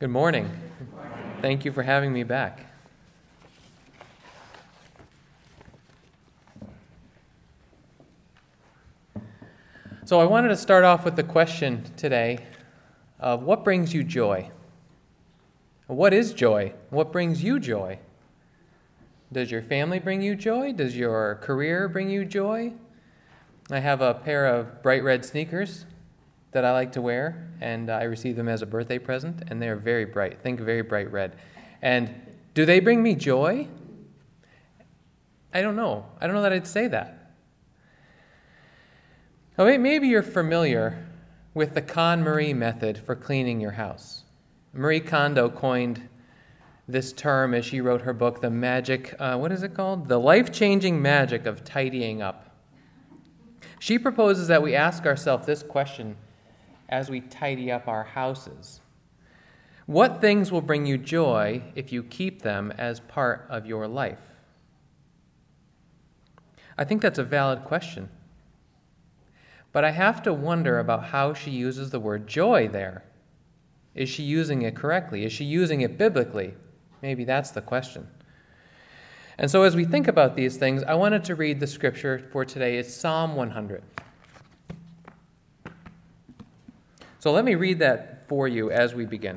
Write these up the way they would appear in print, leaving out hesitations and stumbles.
Good morning. Thank you for having me back. So I wanted to start off with the question today of what brings you joy? What is joy? What brings you joy? Does your family bring you joy? Does your career bring you joy? I have a pair of bright red sneakers that I like to wear, and I received them as a birthday present, and they are very bright. Think very bright red. And do they bring me joy? I don't know. I don't know that I'd say that. Oh, maybe you're familiar with the KonMari method for cleaning your house. Marie Kondo coined this term as she wrote her book, The Magic, what is it called? The Life-Changing Magic of Tidying Up. She proposes that we ask ourselves this question as we tidy up our houses. What things will bring you joy if you keep them as part of your life? I think that's a valid question. But I have to wonder about how she uses the word joy there. Is she using it correctly? Is she using it biblically? Maybe that's the question. And so as we think about these things, I wanted to read the scripture for today. It's Psalm 100. So let me read that for you as we begin.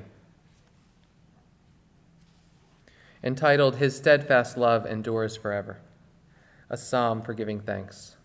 Entitled, His Steadfast Love Endures Forever, a psalm for giving thanks.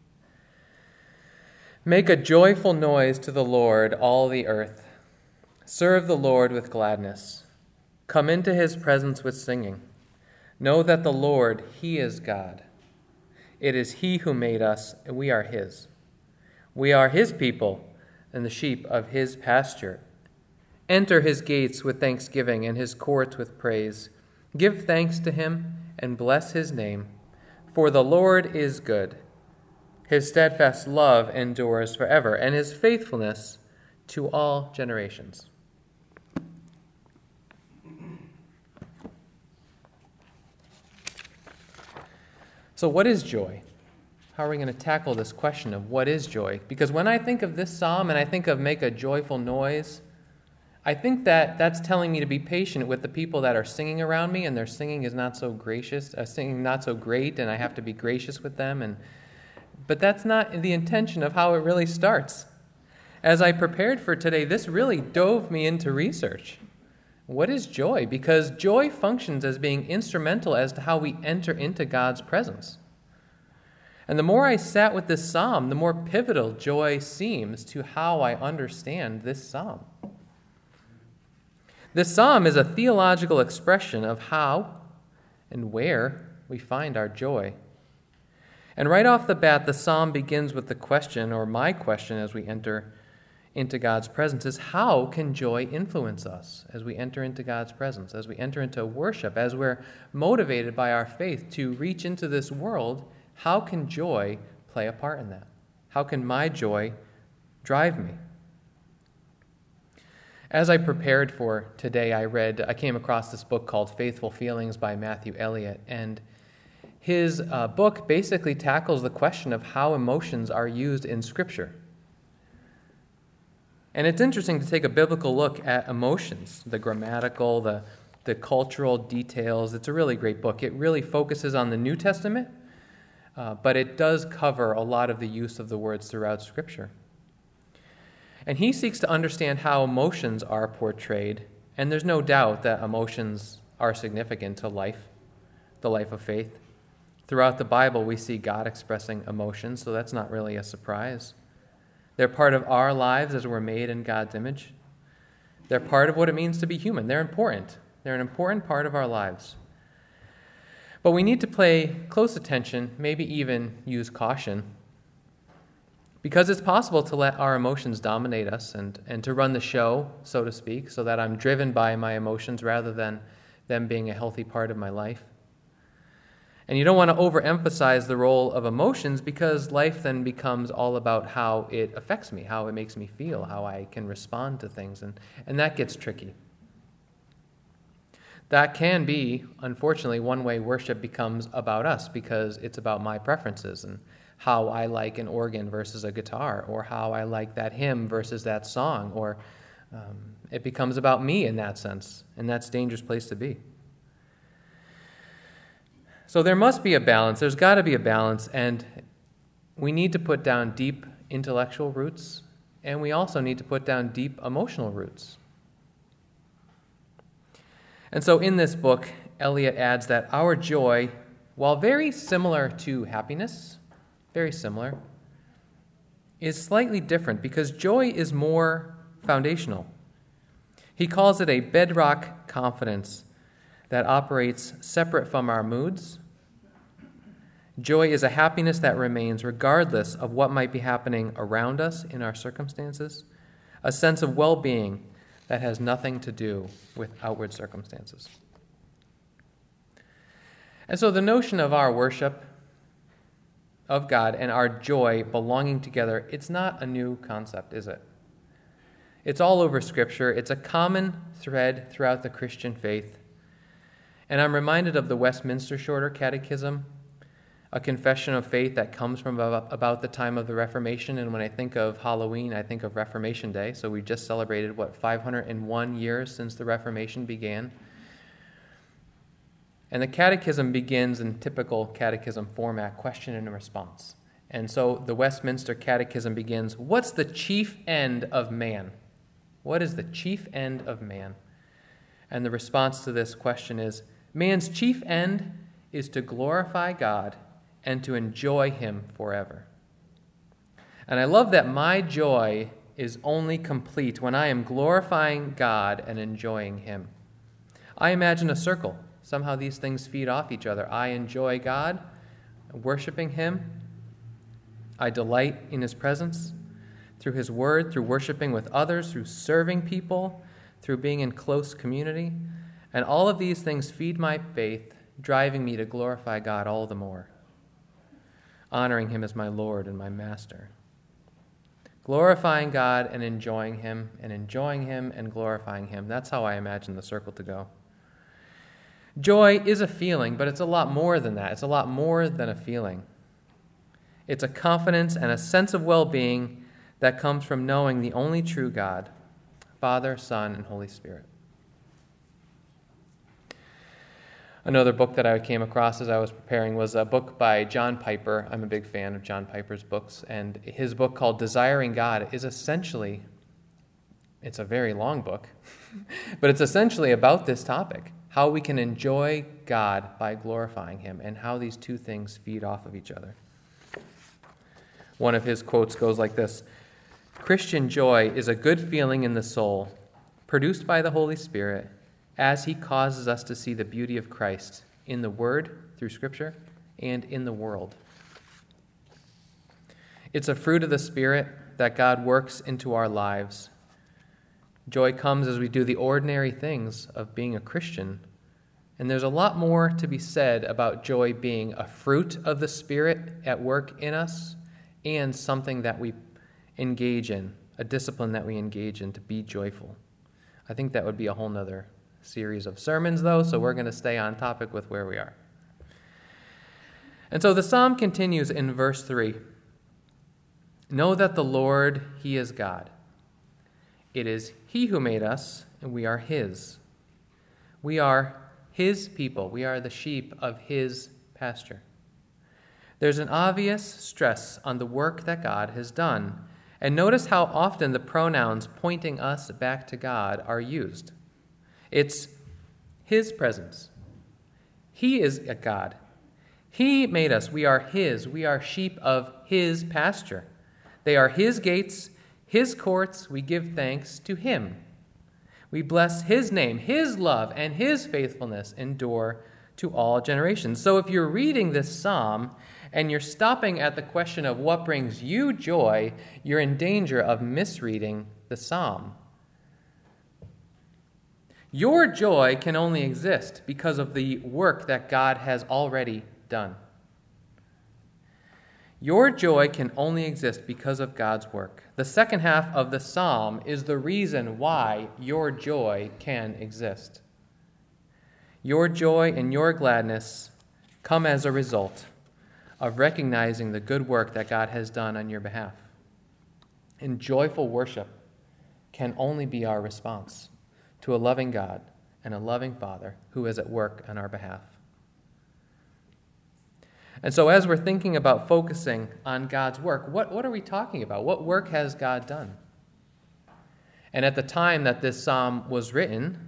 Make a joyful noise to the Lord, all the earth. Serve the Lord with gladness. Come into his presence with singing. Know that the Lord, he is God. It is he who made us, and we are his. We are his people, and the sheep of his pasture. Enter his gates with thanksgiving and his courts with praise. Give thanks to him and bless his name. For the Lord is good. His steadfast love endures forever, and his faithfulness to all generations. So what is joy? How are we going to tackle this question of what is joy? Because when I think of this psalm and I think of make a joyful noise, I think that that's telling me to be patient with the people that are singing around me, and their singing is not so gracious, singing not so great, and I have to be gracious with them. But that's not the intention of how it really starts. As I prepared for today, this really dove me into research. What is joy? Because joy functions as being instrumental as to how we enter into God's presence. And the more I sat with this psalm, the more pivotal joy seems to how I understand this psalm. This psalm is a theological expression of how and where we find our joy. And right off the bat, the psalm begins with the question, or my question as we enter into God's presence, is how can joy influence us as we enter into God's presence, as we enter into worship, as we're motivated by our faith to reach into this world? How can joy play a part in that? How can my joy drive me? As I prepared for today, I came across this book called Faithful Feelings by Matthew Elliott, and his book basically tackles the question of how emotions are used in Scripture. And it's interesting to take a biblical look at emotions, the grammatical, the cultural details. It's a really great book. It really focuses on the New Testament, but it does cover a lot of the use of the words throughout Scripture. And he seeks to understand how emotions are portrayed, and there's no doubt that emotions are significant to life, the life of faith. Throughout the Bible, we see God expressing emotions, so that's not really a surprise. They're part of our lives as we're made in God's image. They're part of what it means to be human. They're important. They're an important part of our lives. But we need to pay close attention, maybe even use caution, because it's possible to let our emotions dominate us and to run the show, so to speak, so that I'm driven by my emotions rather than them being a healthy part of my life. And you don't want to overemphasize the role of emotions, because life then becomes all about how it affects me, how it makes me feel, how I can respond to things, and that gets tricky. That can be, unfortunately, one way worship becomes about us, because it's about my preferences and how I like an organ versus a guitar, or how I like that hymn versus that song, or It becomes about me in that sense, and that's a dangerous place to be. So there must be a balance. There's got to be a balance, and we need to put down deep intellectual roots, and we also need to put down deep emotional roots. And so in this book, Eliot adds that our joy, while very similar to happiness, very similar, is slightly different because joy is more foundational. He calls it a bedrock confidence that operates separate from our moods. Joy is a happiness that remains regardless of what might be happening around us in our circumstances, a sense of well-being that has nothing to do with outward circumstances. And so the notion of our worship of God and our joy belonging together, it's not a new concept, is it? It's all over Scripture. It's a common thread throughout the Christian faith. And I'm reminded of the Westminster Shorter Catechism, a confession of faith that comes from about the time of the Reformation. And when I think of Halloween, I think of Reformation Day. So we just celebrated, 501 years since the Reformation began. And the catechism begins in typical catechism format, question and response. And so the Westminster Catechism begins, what's the chief end of man? What is the chief end of man? And the response to this question is, man's chief end is to glorify God and to enjoy him forever. And I love that my joy is only complete when I am glorifying God and enjoying him. I imagine a circle. Somehow these things feed off each other. I enjoy God, worshiping him. I delight in his presence through his word, through worshiping with others, through serving people, through being in close community. And all of these things feed my faith, driving me to glorify God all the more, honoring him as my Lord and my Master. Glorifying God and enjoying him and glorifying him. That's how I imagine the circle to go. Joy is a feeling, but it's a lot more than that. It's a lot more than a feeling. It's a confidence and a sense of well-being that comes from knowing the only true God, Father, Son, and Holy Spirit. Another book that I came across as I was preparing was a book by John Piper. I'm a big fan of John Piper's books, and his book called Desiring God is essentially, it's a very long book, but it's essentially about this topic, how we can enjoy God by glorifying him, and how these two things feed off of each other. One of his quotes goes like this, Christian joy is a good feeling in the soul, produced by the Holy Spirit, as he causes us to see the beauty of Christ in the Word, through Scripture, and in the world. It's a fruit of the Spirit that God works into our lives. Joy comes as we do the ordinary things of being a Christian. And there's a lot more to be said about joy being a fruit of the Spirit at work in us and something that we engage in, a discipline that we engage in to be joyful. I think that would be a whole nother series of sermons, though, so we're going to stay on topic with where we are. And so the psalm continues in verse 3. Know that the Lord, he is God. It is he who made us, and we are his. We are his people. We are the sheep of his pasture. There's an obvious stress on the work that God has done. And notice how often the pronouns pointing us back to God are used. It's his presence. He is a God. He made us. We are his. We are sheep of his pasture. They are his gates, his courts. We give thanks to him. We bless his name. His love and his faithfulness endure to all generations. So if you're reading this psalm and you're stopping at the question of what brings you joy, you're in danger of misreading the psalm. Your joy can only exist because of the work that God has already done. Your joy can only exist because of God's work. The second half of the psalm is the reason why your joy can exist. Your joy and your gladness come as a result of recognizing the good work that God has done on your behalf. And joyful worship can only be our response to a loving God and a loving Father who is at work on our behalf. And so as we're thinking about focusing on God's work, what are we talking about? What work has God done? And at the time that this psalm was written,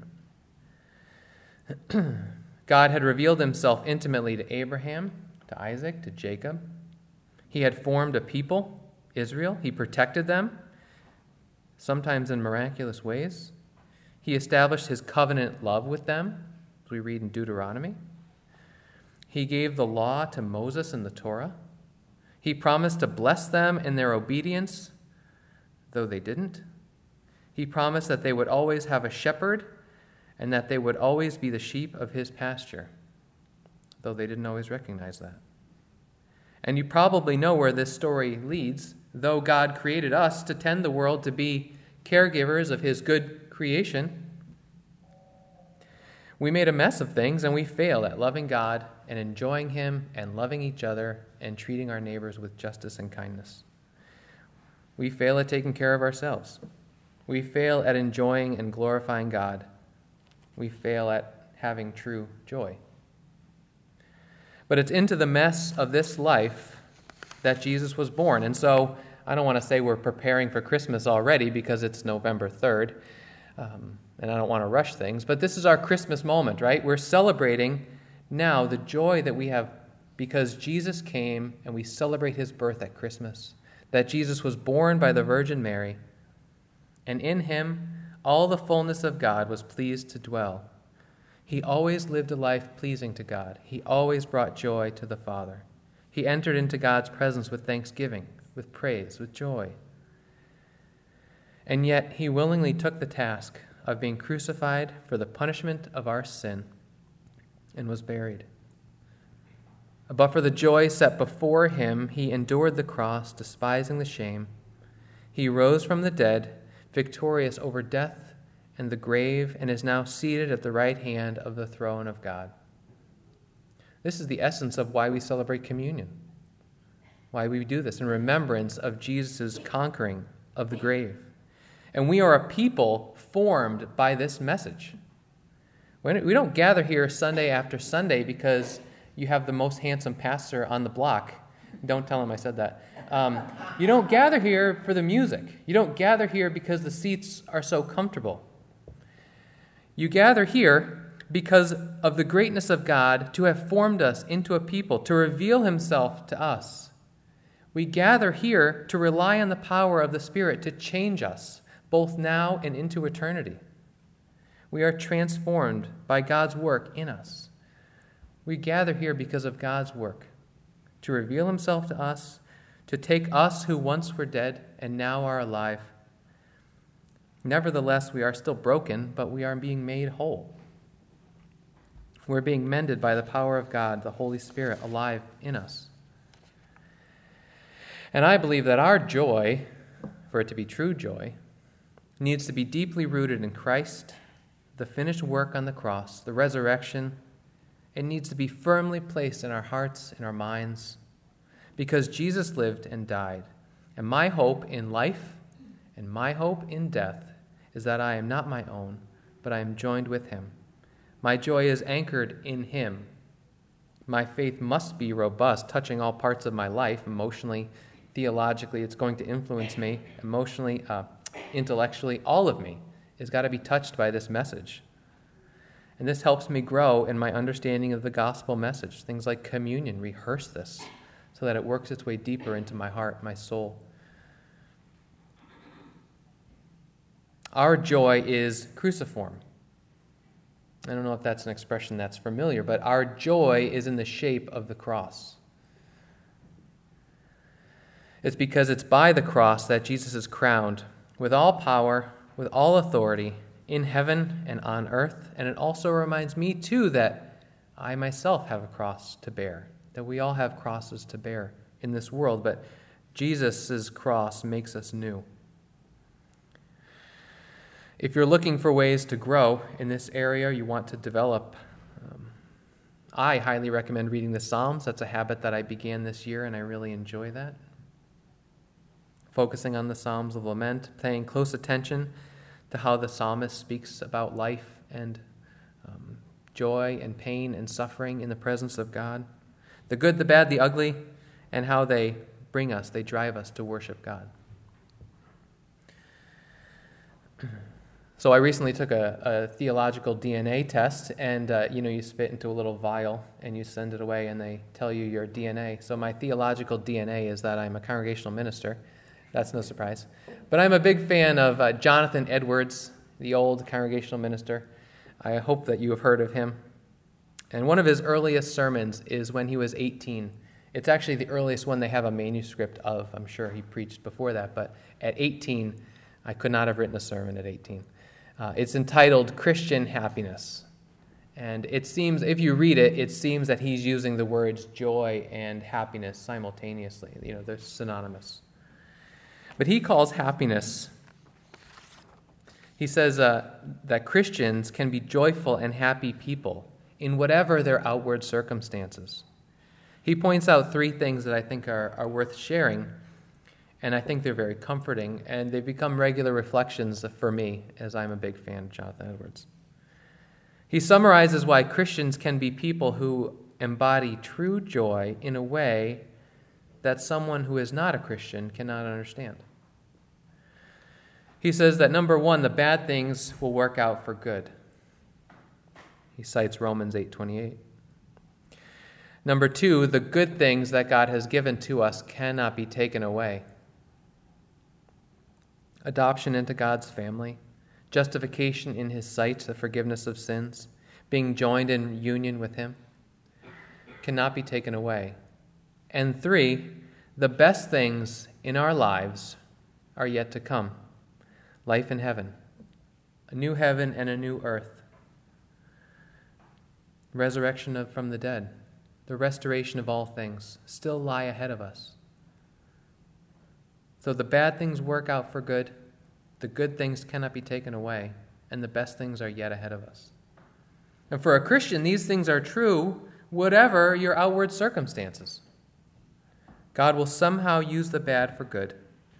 God had revealed himself intimately to Abraham, to Isaac, to Jacob. He had formed a people, Israel. He protected them, sometimes in miraculous ways. He established his covenant love with them, as we read in Deuteronomy. He gave the law to Moses in the Torah. He promised to bless them in their obedience, though they didn't. He promised that they would always have a shepherd and that they would always be the sheep of his pasture, though they didn't always recognize that. And you probably know where this story leads. Though God created us to tend the world, to be caregivers of his good creation, we made a mess of things and we failed at loving God and enjoying him and loving each other and treating our neighbors with justice and kindness. We fail at taking care of ourselves. We fail at enjoying and glorifying God. We fail at having true joy. But it's into the mess of this life that Jesus was born. And so I don't want to say we're preparing for Christmas already because it's November 3rd, and I don't want to rush things, but this is our Christmas moment, right? We're celebrating now the joy that we have because Jesus came, and we celebrate his birth at Christmas, that Jesus was born by the Virgin Mary, and in him all the fullness of God was pleased to dwell. He always lived a life pleasing to God. He always brought joy to the Father. He entered into God's presence with thanksgiving, with praise, with joy. And yet he willingly took the task of being crucified for the punishment of our sin and was buried. But for the joy set before him, he endured the cross, despising the shame. He rose from the dead, victorious over death and the grave, and is now seated at the right hand of the throne of God. This is the essence of why we celebrate communion, why we do this in remembrance of Jesus' conquering of the grave. And we are a people formed by this message. We don't gather here Sunday after Sunday because you have the most handsome pastor on the block. Don't tell him I said that. You don't gather here for the music. You don't gather here because the seats are so comfortable. You gather here because of the greatness of God to have formed us into a people, to reveal himself to us. We gather here to rely on the power of the Spirit to change us, both now and into eternity. We are transformed by God's work in us. We gather here because of God's work, to reveal himself to us, to take us who once were dead and now are alive. Nevertheless, we are still broken, but we are being made whole. We're being mended by the power of God, the Holy Spirit, alive in us. And I believe that our joy, for it to be true joy, needs to be deeply rooted in Christ, the finished work on the cross, the resurrection. It needs to be firmly placed in our hearts, in our minds, because Jesus lived and died. And my hope in life and my hope in death is that I am not my own, but I am joined with him. My joy is anchored in him. My faith must be robust, touching all parts of my life, emotionally, theologically. It's going to influence me, emotionally, intellectually. All of me has got to be touched by this message. And this helps me grow in my understanding of the gospel message. Things like communion, rehearse this so that it works its way deeper into my heart, my soul. Our joy is cruciform. I don't know if that's an expression that's familiar, but our joy is in the shape of the cross. It's because it's by the cross that Jesus is crowned with all power, with all authority, in heaven and on earth. And it also reminds me, too, that I myself have a cross to bear, that we all have crosses to bear in this world, but Jesus' cross makes us new. If you're looking for ways to grow in this area, you want to develop, I highly recommend reading the Psalms. That's a habit that I began this year, and I really enjoy that. Focusing on the Psalms of Lament, paying close attention to how the psalmist speaks about life and joy and pain and suffering in the presence of God. The good, the bad, the ugly, and how they drive us to worship God. So I recently took a theological DNA test, and you spit into a little vial and you send it away and they tell you your DNA. So my theological DNA is that I'm a congregational minister. That's no surprise. But I'm a big fan of Jonathan Edwards, the old congregational minister. I hope that you have heard of him. And one of his earliest sermons is when he was 18. It's actually the earliest one they have a manuscript of. I'm sure he preached before that, but at 18, I could not have written a sermon at 18. It's entitled Christian Happiness. And it seems, if you read it, it seems that he's using the words joy and happiness simultaneously. They're synonymous. But he calls happiness, he says that Christians can be joyful and happy people in whatever their outward circumstances. He points out three things that I think are worth sharing, and I think they're very comforting, and they become regular reflections for me, as I'm a big fan of Jonathan Edwards. He summarizes why Christians can be people who embody true joy in a way that someone who is not a Christian cannot understand. He says that, number one, the bad things will work out for good. He cites Romans 8:28. Number two, the good things that God has given to us cannot be taken away. Adoption into God's family, justification in his sight, the forgiveness of sins, being joined in union with him, cannot be taken away. And three, the best things in our lives are yet to come. Life in heaven, a new heaven and a new earth, resurrection from the dead, the restoration of all things still lie ahead of us. So the bad things work out for good, the good things cannot be taken away, and the best things are yet ahead of us. And for a Christian, these things are true whatever your outward circumstances. God will somehow use the bad for good.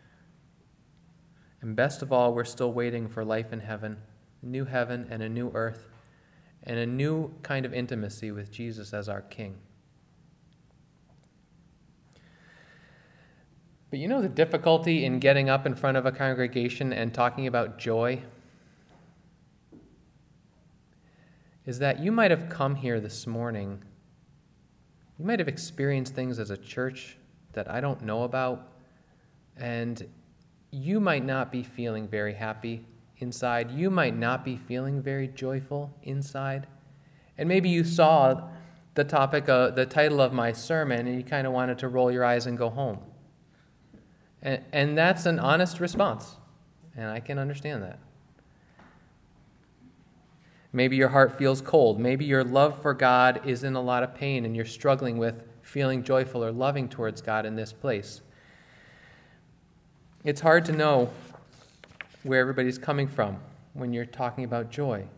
And best of all, we're still waiting for life in heaven, a new heaven and a new earth, and a new kind of intimacy with Jesus as our King. But the difficulty in getting up in front of a congregation and talking about joy is that you might have come here this morning, you might have experienced things as a church that I don't know about, and you might not be feeling very happy inside. You might not be feeling very joyful inside. And maybe you saw the title of my sermon, and you kind of wanted to roll your eyes and go home. And that's an honest response, and I can understand that. Maybe your heart feels cold. Maybe your love for God is in a lot of pain, and you're struggling with feeling joyful or loving towards God in this place. It's hard to know where everybody's coming from when you're talking about joy.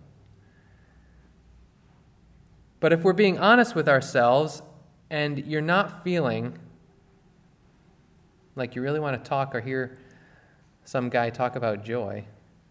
But if we're being honest with ourselves and you're not feeling like you really want to talk or hear some guy talk about joy,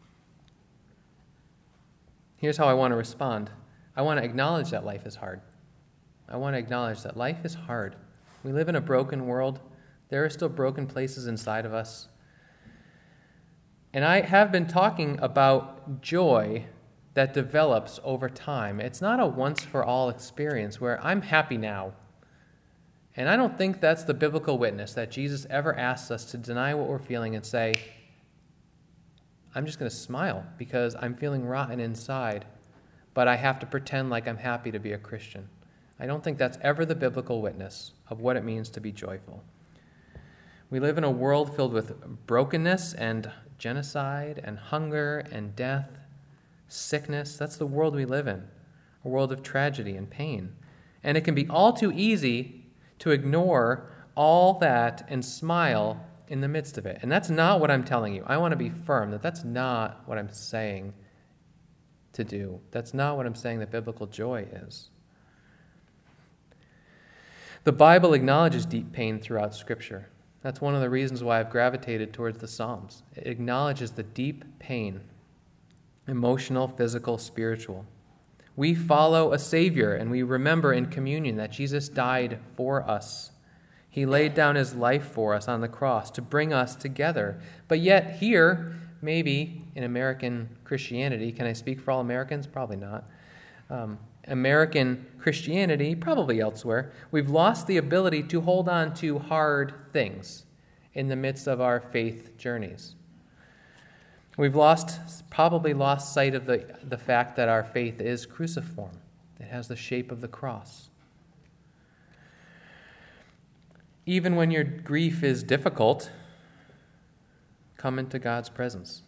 here's how I want to respond. I want to acknowledge that life is hard. I want to acknowledge that life is hard. We live in a broken world. There are still broken places inside of us. And I have been talking about joy that develops over time. It's not a once-for-all experience where I'm happy now. And I don't think that's the biblical witness, that Jesus ever asks us to deny what we're feeling and say, I'm just going to smile because I'm feeling rotten inside, but I have to pretend like I'm happy to be a Christian. I don't think that's ever the biblical witness of what it means to be joyful. We live in a world filled with brokenness and genocide and hunger and death, sickness. That's the world we live in, a world of tragedy and pain. And it can be all too easy to ignore all that and smile in the midst of it. And that's not what I'm telling you. I want to be firm that that's not what I'm saying to do. That's not what I'm saying that biblical joy is. The Bible acknowledges deep pain throughout Scripture. That's one of the reasons why I've gravitated towards the Psalms. It acknowledges the deep pain emotional, physical, spiritual. We follow a Savior, and we remember in communion that Jesus died for us. He laid down his life for us on the cross to bring us together. But yet here, maybe in American Christianity, can I speak for all Americans? Probably not. American Christianity, probably elsewhere, we've lost the ability to hold on to hard things in the midst of our faith journeys. We've probably lost sight of the fact that our faith is cruciform. It has the shape of the cross. Even when your grief is difficult, come into God's presence.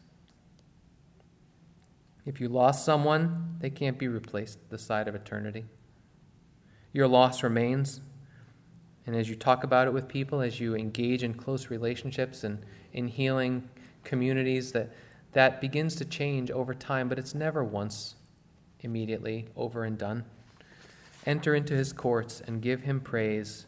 If you lost someone, they can't be replaced this side of eternity. Your loss remains. And as you talk about it with people, as you engage in close relationships and in healing communities, that begins to change over time, but it's never once immediately over and done. Enter into his courts and give him praise,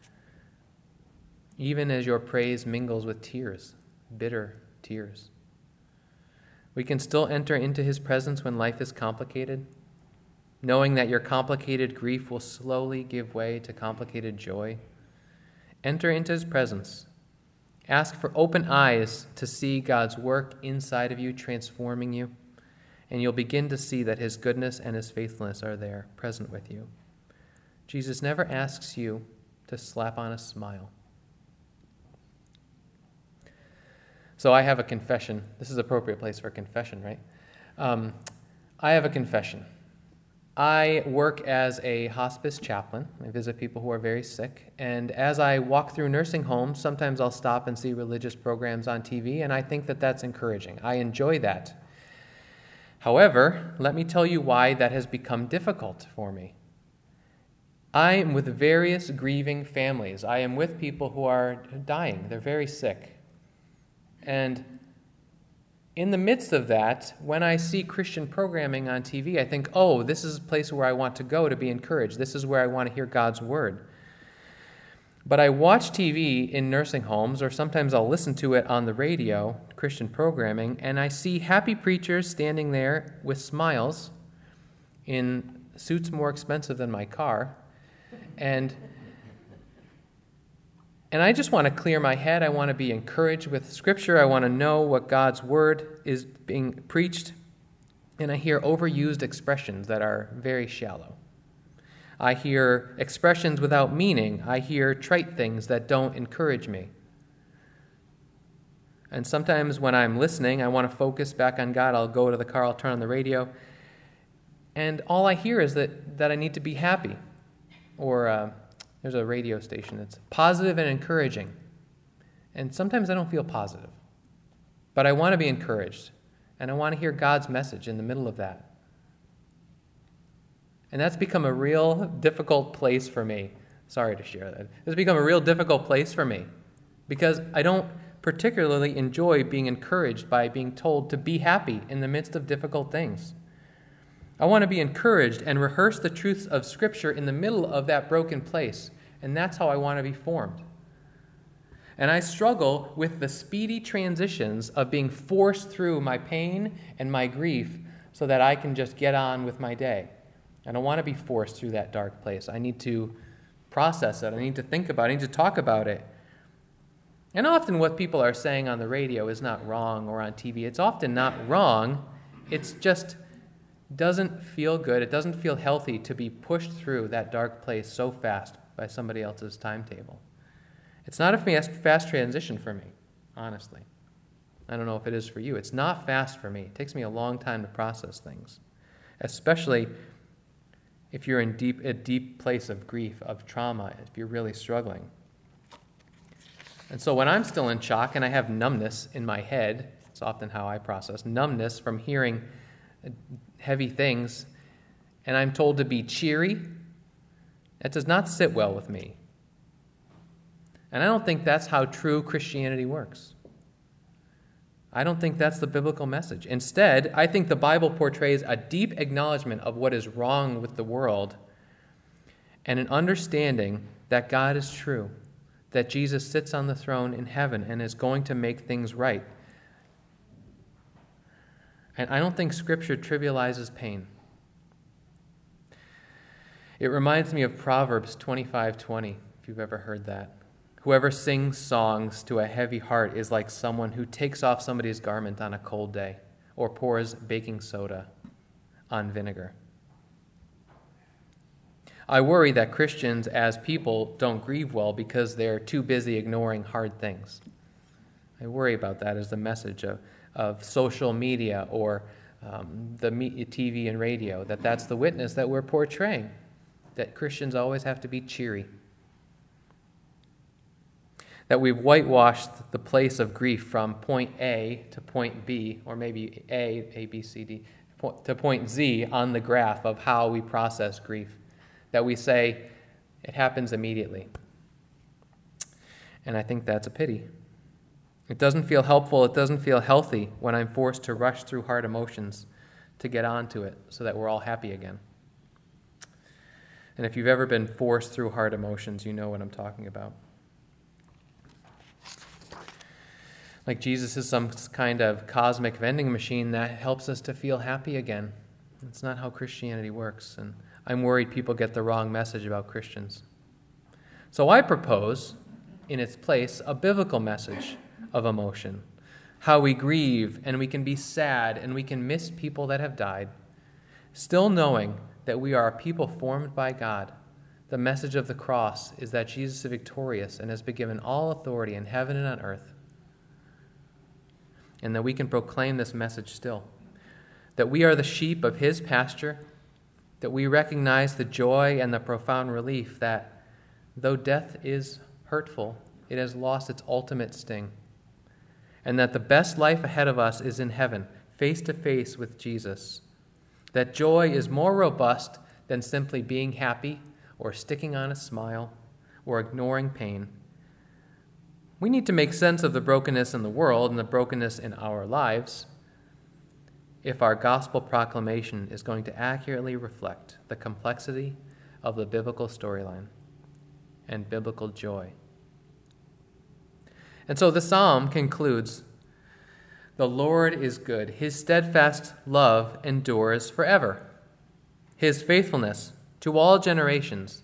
even as your praise mingles with tears, bitter tears. We can still enter into his presence when life is complicated, knowing that your complicated grief will slowly give way to complicated joy. Enter into his presence. Ask for open eyes to see God's work inside of you, transforming you, and you'll begin to see that his goodness and his faithfulness are there, present with you. Jesus never asks you to slap on a smile. So I have a confession. This is an appropriate place for a confession, right? I have a confession. I work as a hospice chaplain. I visit people who are very sick. And as I walk through nursing homes, sometimes I'll stop and see religious programs on TV, and I think that that's encouraging. I enjoy that. However, let me tell you why that has become difficult for me. I am with various grieving families. I am with people who are dying. They're very sick. And in the midst of that, when I see Christian programming on TV, I think, oh, this is a place where I want to go to be encouraged. This is where I want to hear God's word. But I watch TV in nursing homes, or sometimes I'll listen to it on the radio, Christian programming, and I see happy preachers standing there with smiles in suits more expensive than my car. And I just want to clear my head. I want to be encouraged with Scripture. I want to know what God's word is being preached. And I hear overused expressions that are very shallow. I hear expressions without meaning. I hear trite things that don't encourage me. And sometimes when I'm listening, I want to focus back on God. I'll go to the car, I'll turn on the radio. And all I hear is that I need to be happy. Or there's a radio station that's positive and encouraging. And sometimes I don't feel positive. But I want to be encouraged. And I want to hear God's message in the middle of that. And that's become a real difficult place for me. Sorry to share that. It's become a real difficult place for me. Because I don't particularly enjoy being encouraged by being told to be happy in the midst of difficult things. I want to be encouraged and rehearse the truths of Scripture in the middle of that broken place. And that's how I want to be formed. And I struggle with the speedy transitions of being forced through my pain and my grief so that I can just get on with my day. I don't want to be forced through that dark place. I need to process it. I need to think about it. I need to talk about it. And often what people are saying on the radio is not wrong, or on TV. It's often not wrong. It's just doesn't feel good. It doesn't feel healthy to be pushed through that dark place so fast by somebody else's timetable. It's not a fast transition for me, honestly. I don't know if it is for you. It's not fast for me. It takes me a long time to process things, especially if you're in a deep place of grief, of trauma, if you're really struggling. And so when I'm still in shock and I have numbness in my head, it's often how I process, numbness from hearing heavy things, and I'm told to be cheery, that does not sit well with me. And I don't think that's how true Christianity works. I don't think that's the biblical message. Instead, I think the Bible portrays a deep acknowledgement of what is wrong with the world and an understanding that God is true, that Jesus sits on the throne in heaven and is going to make things right. And I don't think Scripture trivializes pain. It reminds me of Proverbs 25:20, if you've ever heard that. Whoever sings songs to a heavy heart is like someone who takes off somebody's garment on a cold day or pours baking soda on vinegar. I worry that Christians as people don't grieve well because they're too busy ignoring hard things. I worry about that as the message of social media or the TV and radio, that's the witness that we're portraying, that Christians always have to be cheery. That we've whitewashed the place of grief from point A to point B, or maybe A, B, C, D, to point Z on the graph of how we process grief. That we say it happens immediately. And I think that's a pity. It doesn't feel helpful, it doesn't feel healthy when I'm forced to rush through hard emotions to get onto it so that we're all happy again. And if you've ever been forced through hard emotions, you know what I'm talking about. Like Jesus is some kind of cosmic vending machine that helps us to feel happy again. It's not how Christianity works, and I'm worried people get the wrong message about Christians. So I propose, in its place, a biblical message of emotion, how we grieve and we can be sad and we can miss people that have died, still knowing that we are a people formed by God. The message of the cross is that Jesus is victorious and has been given all authority in heaven and on earth, and that we can proclaim this message still, that we are the sheep of his pasture, that we recognize the joy and the profound relief that though death is hurtful, it has lost its ultimate sting, and that the best life ahead of us is in heaven, face to face with Jesus, that joy is more robust than simply being happy or sticking on a smile or ignoring pain. We need to make sense of the brokenness in the world and the brokenness in our lives if our gospel proclamation is going to accurately reflect the complexity of the biblical storyline and biblical joy. And so the psalm concludes, "The Lord is good. His steadfast love endures forever. His faithfulness to all generations."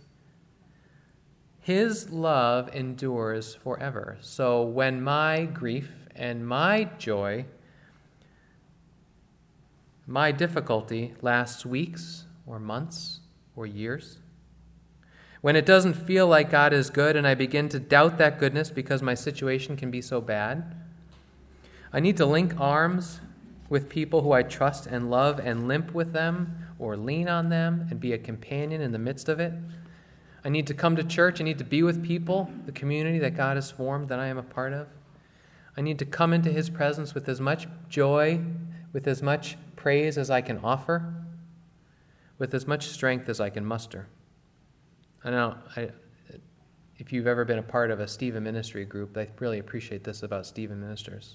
His love endures forever. So when my grief and my joy, my difficulty lasts weeks or months or years, when it doesn't feel like God is good and I begin to doubt that goodness because my situation can be so bad, I need to link arms with people who I trust and love and limp with them or lean on them and be a companion in the midst of it. I need to come to church. I need to be with people, the community that God has formed that I am a part of. I need to come into his presence with as much joy, with as much praise as I can offer, with as much strength as I can muster. I know, if you've ever been a part of a Stephen ministry group, I really appreciate this about Stephen ministers.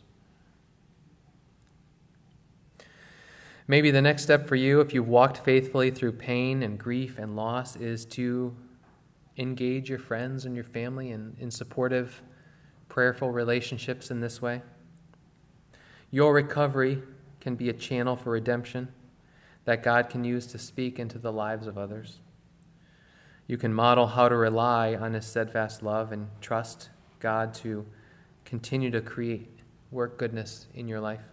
Maybe the next step for you, if you've walked faithfully through pain and grief and loss, is to engage your friends and your family in supportive, prayerful relationships in this way. Your recovery can be a channel for redemption that God can use to speak into the lives of others. You can model how to rely on his steadfast love and trust God to continue to work goodness in your life.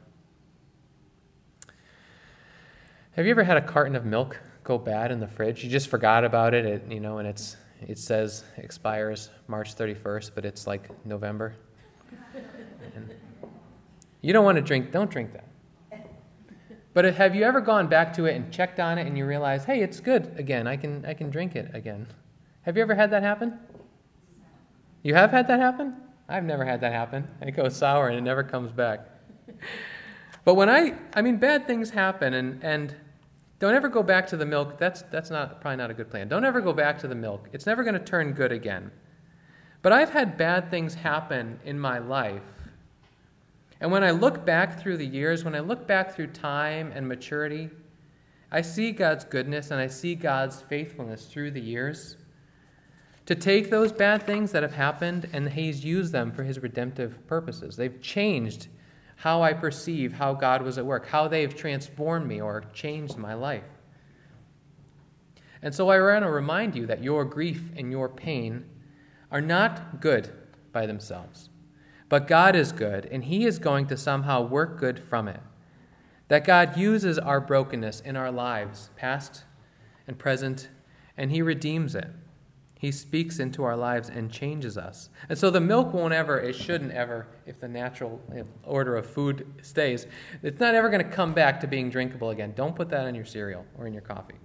Have you ever had a carton of milk go bad in the fridge? You just forgot about it, and it says expires March 31st, but it's like November. And you don't want to don't drink that. But have you ever gone back to it and checked on it and you realize, hey, it's good again, I can drink it again? Have you ever had that happen? You have had that happen? I've never had that happen. It goes sour and it never comes back. But when bad things happen, and don't ever go back to the milk. That's probably not a good plan. Don't ever go back to the milk. It's never going to turn good again. But I've had bad things happen in my life. And when I look back through the years, when I look back through time and maturity, I see God's goodness and I see God's faithfulness through the years to take those bad things that have happened and he's used them for his redemptive purposes. They've changed how I perceive how God was at work, how they've transformed me or changed my life. And so I want to remind you that your grief and your pain are not good by themselves. But God is good, and he is going to somehow work good from it. That God uses our brokenness in our lives, past and present, and he redeems it. He speaks into our lives and changes us. And so the milk won't ever, it shouldn't ever, if the natural order of food stays, it's not ever going to come back to being drinkable again. Don't put that in your cereal or in your coffee.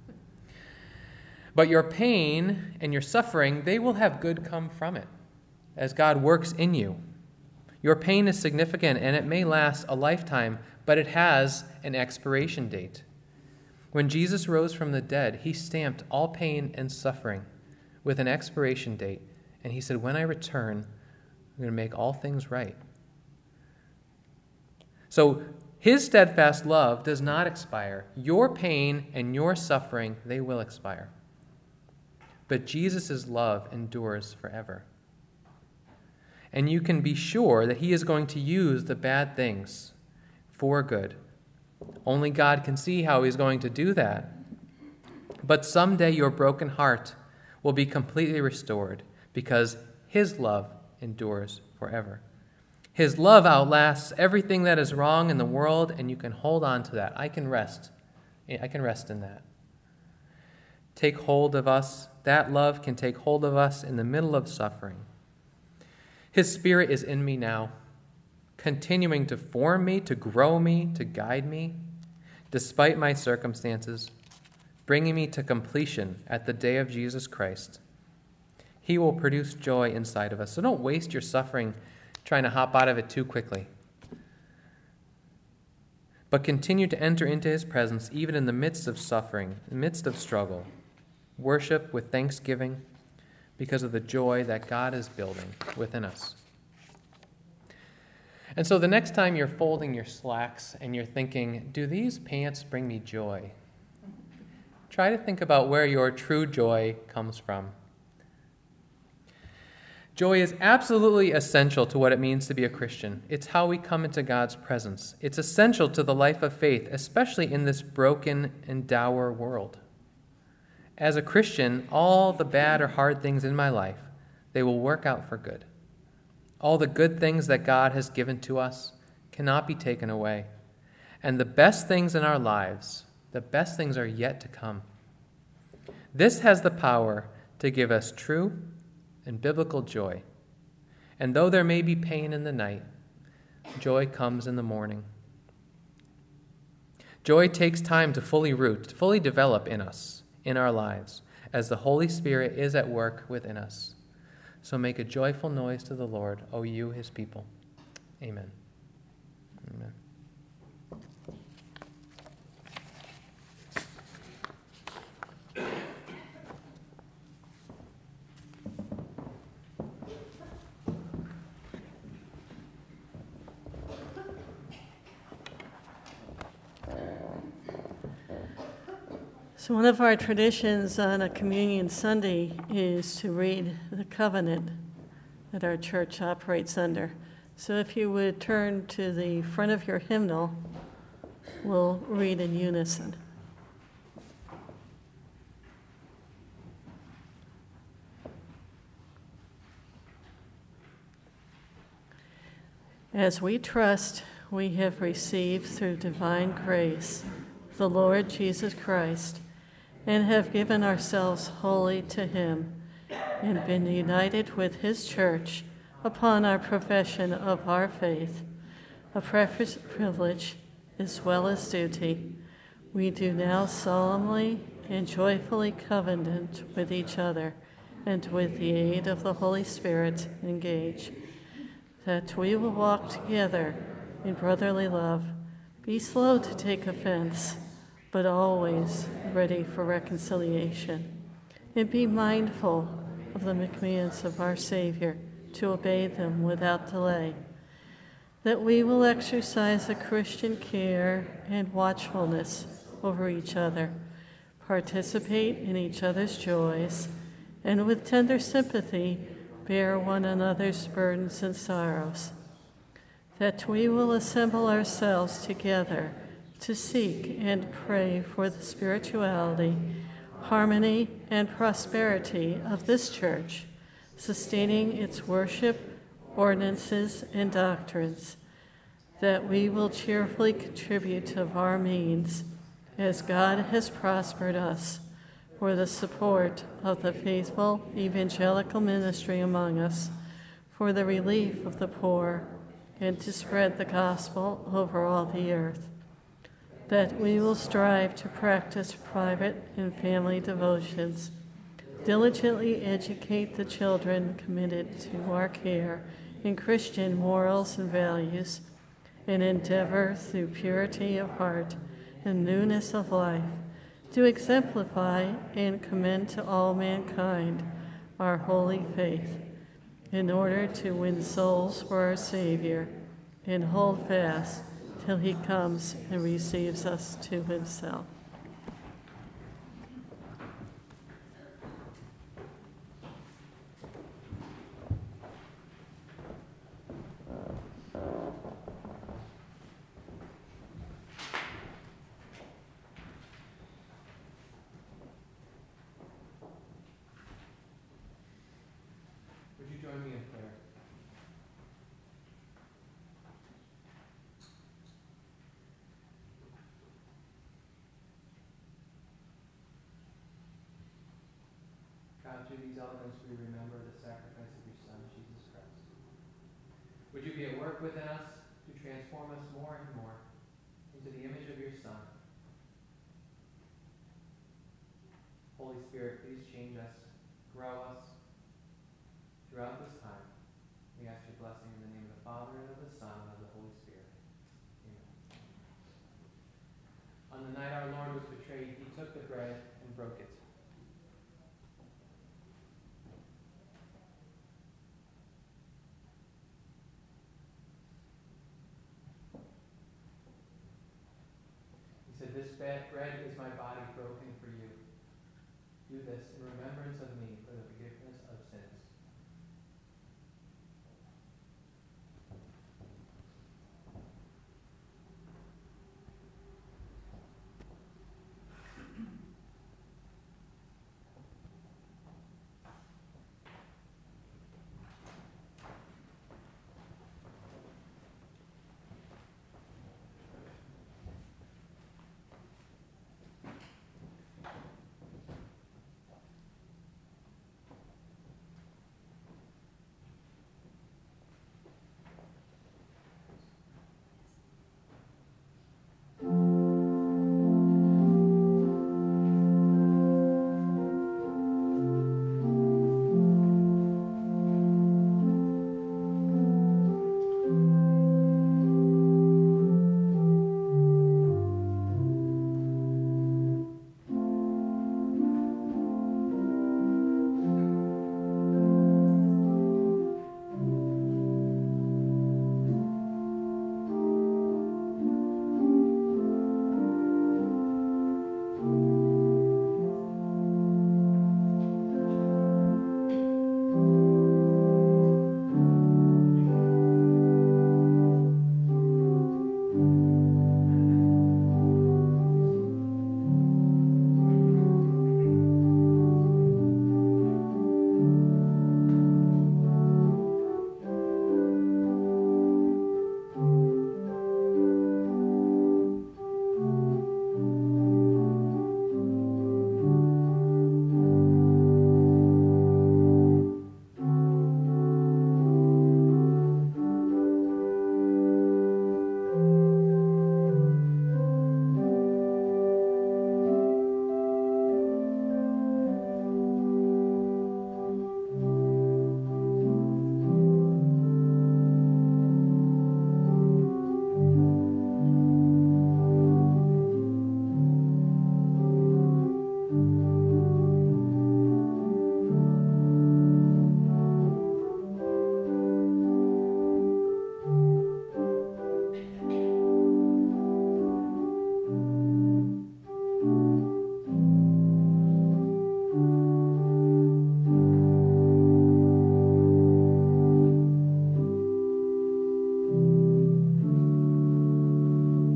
But your pain and your suffering, they will have good come from it as God works in you. Your pain is significant and it may last a lifetime, but it has an expiration date. When Jesus rose from the dead, he stamped all pain and suffering with an expiration date. And he said, when I return, I'm going to make all things right. So his steadfast love does not expire. Your pain and your suffering, they will expire. But Jesus' love endures forever. And you can be sure that he is going to use the bad things for good. Only God can see how he's going to do that. But someday your broken heart will be completely restored because his love endures forever. His love outlasts everything that is wrong in the world, and you can hold on to that. I can rest in that. Take hold of us. That love can take hold of us in the middle of suffering. His Spirit is in me now, continuing to form me, to grow me, to guide me, despite my circumstances, bringing me to completion at the day of Jesus Christ. He will produce joy inside of us. So don't waste your suffering trying to hop out of it too quickly. But continue to enter into his presence even in the midst of suffering, in the midst of struggle. Worship with thanksgiving because of the joy that God is building within us. And so the next time you're folding your slacks and you're thinking, do these pants bring me joy? Try to think about where your true joy comes from. Joy is absolutely essential to what it means to be a Christian. It's how we come into God's presence. It's essential to the life of faith, especially in this broken and dour world. As a Christian, all the bad or hard things in my life, they will work out for good. All the good things that God has given to us cannot be taken away. And the best things in our lives, the best things are yet to come. This has the power to give us true and biblical joy. And though there may be pain in the night, joy comes in the morning. Joy takes time to fully root, to fully develop in us, in our lives, as the Holy Spirit is at work within us. So make a joyful noise to the Lord, O you, his people. Amen. Amen. So one of our traditions on a Communion Sunday is to read the covenant that our church operates under. So if you would turn to the front of your hymnal, we'll read in unison. As we trust, we have received through divine grace the Lord Jesus Christ, and have given ourselves wholly to him, and been united with his church upon our profession of our faith, a privilege as well as duty, we do now solemnly and joyfully covenant with each other, and with the aid of the Holy Spirit engage, that we will walk together in brotherly love, be slow to take offense, but always ready for reconciliation, and be mindful of the commands of our Savior to obey them without delay, that we will exercise a Christian care and watchfulness over each other, participate in each other's joys, and with tender sympathy bear one another's burdens and sorrows, that we will assemble ourselves together to seek and pray for the spirituality, harmony, and prosperity of this church, sustaining its worship, ordinances, and doctrines, that we will cheerfully contribute of our means, as God has prospered us, for the support of the faithful evangelical ministry among us, for the relief of the poor, and to spread the gospel over all the earth, that we will strive to practice private and family devotions, diligently educate the children committed to our care in Christian morals and values, and endeavor through purity of heart and newness of life to exemplify and commend to all mankind our holy faith, in order to win souls for our Savior and hold fast till he comes and receives us to himself. Would you join me in prayer? God, through these elements we remember the sacrifice of your Son, Jesus Christ. Would you be at work within us to transform us more and more into the image of your Son? Holy Spirit, please change us, grow us throughout this time. We ask your blessing in the name of the Father, and of the Son, and of the Holy Spirit. Amen. On the night our Lord was betrayed, he took the bread and broke it. He said, "This bread is my body broken for you. Do this in remembrance of me for the forgiveness